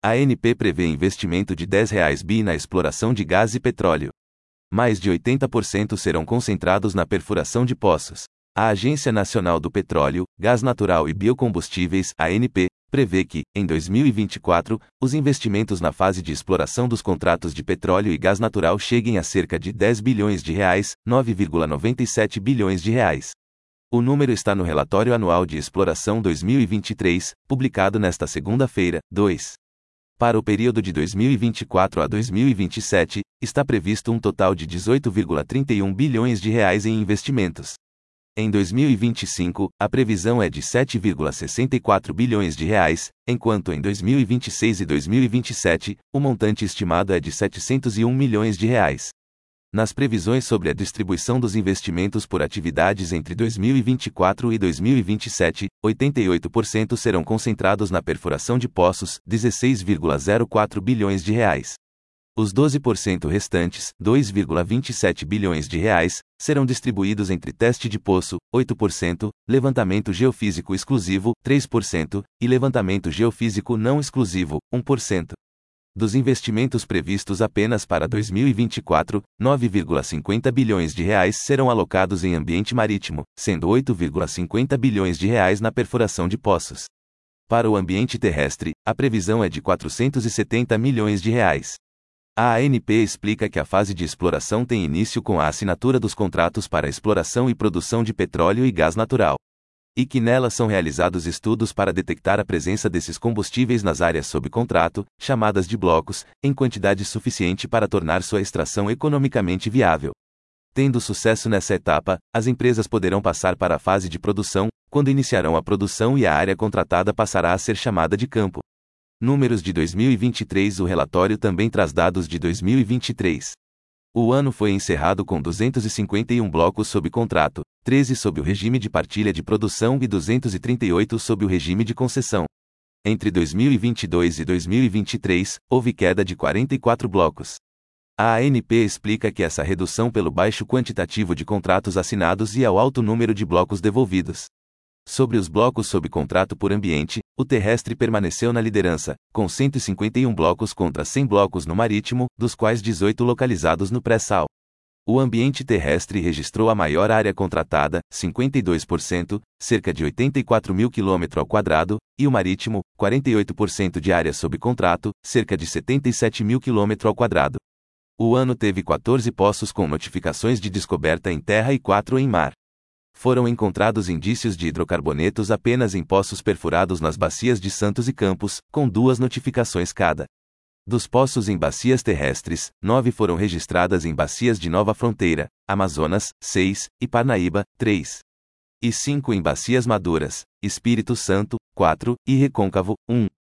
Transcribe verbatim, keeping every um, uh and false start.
A ANP prevê investimento de dez reais bi na exploração de gás e petróleo. Mais de oitenta por cento serão concentrados na perfuração de poços. A Agência Nacional do Petróleo, Gás Natural e Biocombustíveis, A N P, prevê que, em dois mil e vinte e quatro, os investimentos na fase de exploração dos contratos de petróleo e gás natural cheguem a cerca de dez bilhões de reais, nove vírgula noventa e sete bilhões de reais. O número está no Relatório Anual de Exploração dois mil e vinte e três, publicado nesta segunda-feira, dois. Para o período de dois mil e vinte e quatro a dois mil e vinte e sete, está previsto um total de dezoito vírgula trinta e um bilhões de reais em investimentos. Em dois mil e vinte e cinco, a previsão é de sete vírgula sessenta e quatro bilhões de reais, enquanto em dois mil e vinte e seis e dois mil e vinte e sete, o montante estimado é de setecentos e um milhões de reais. Nas previsões sobre a distribuição dos investimentos por atividades entre dois mil e vinte e quatro e dois mil e vinte e sete, oitenta e oito por cento serão concentrados na perfuração de poços, dezesseis vírgula zero quatro bilhões de reais. Os doze por cento restantes, dois vírgula vinte e sete bilhões de reais, serão distribuídos entre teste de poço, oito por cento, levantamento geofísico exclusivo, três por cento, e levantamento geofísico não exclusivo, um por cento. Dos investimentos previstos apenas para dois mil e vinte e quatro, nove vírgula cinquenta bilhões de reais serão alocados em ambiente marítimo, sendo oito vírgula cinquenta bilhões de reais na perfuração de poços. Para o ambiente terrestre, a previsão é de quatrocentos e setenta milhões de reais. A ANP explica que a fase de exploração tem início com a assinatura dos contratos para exploração e produção de petróleo e gás natural, e que nela são realizados estudos para detectar a presença desses combustíveis nas áreas sob contrato, chamadas de blocos, em quantidade suficiente para tornar sua extração economicamente viável. Tendo sucesso nessa etapa, as empresas poderão passar para a fase de produção, quando iniciarão a produção e a área contratada passará a ser chamada de campo. Números de dois mil e vinte e três. O relatório também traz dados de dois mil e vinte e três. O ano foi encerrado com duzentos e cinquenta e um blocos sob contrato, treze sob o regime de partilha de produção e duzentos e trinta e oito sob o regime de concessão. Entre dois mil e vinte e dois e dois mil e vinte e três, houve queda de quarenta e quatro blocos. A ANP explica que essa redução pelo baixo quantitativo de contratos assinados e ao alto número de blocos devolvidos. Sobre os blocos sob contrato por ambiente, o terrestre permaneceu na liderança, com cento e cinquenta e um blocos contra cem blocos no marítimo, dos quais dezoito localizados no pré-sal. O ambiente terrestre registrou a maior área contratada, cinquenta e dois por cento, cerca de oitenta e quatro mil quilômetros ao quadrado, e o marítimo, quarenta e oito por cento de área sob contrato, cerca de setenta e sete mil quilômetros ao quadrado. O ano teve quatorze poços com notificações de descoberta em terra e quatro em mar. Foram encontrados indícios de hidrocarbonetos apenas em poços perfurados nas bacias de Santos e Campos, com duas notificações cada. Dos poços em bacias terrestres, nove foram registradas em bacias de Nova Fronteira, Amazonas, seis, e Parnaíba, três. E cinco em bacias maduras, Espírito Santo, quatro, e Recôncavo, um.